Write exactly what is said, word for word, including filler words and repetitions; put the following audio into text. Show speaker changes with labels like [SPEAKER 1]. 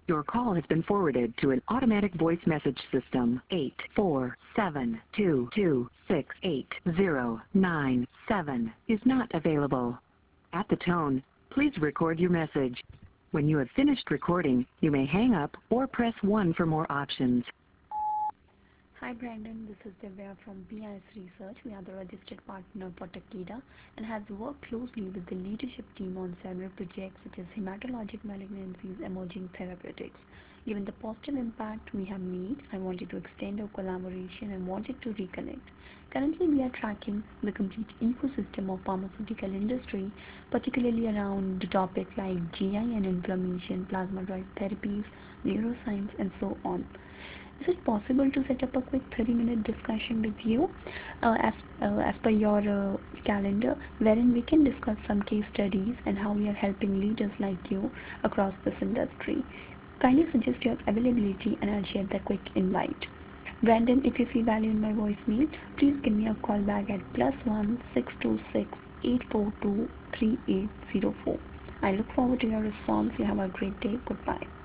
[SPEAKER 1] Your call has been forwarded to an automatic voice message system. eight four seven two two six eight zero nine seven is not available. At the tone, please record your message. When you have finished recording, you may hang up or press one for more options.
[SPEAKER 2] Hi Brandon, this is Divya from B I S Research. We are the registered partner for Takeda and has worked closely with the leadership team on several projects such as hematologic malignancies, emerging therapeutics. Given the positive impact we have made, I wanted to extend our collaboration and wanted to reconnect. Currently, we are tracking the complete ecosystem of pharmaceutical industry, particularly around topics like G I and inflammation, plasma-derived therapies, neuroscience, and so on. Is it possible to set up a quick thirty minute discussion with you uh, as, uh, as per your uh, calendar, wherein we can discuss some case studies and how we are helping leaders like you across this industry? Kindly suggest your availability and I'll share the quick invite. Brandon, if you see value in my voicemail, please give me a call back at plus one six two six eight four two three eight zero four. I look forward to your response. You have a great day. Goodbye.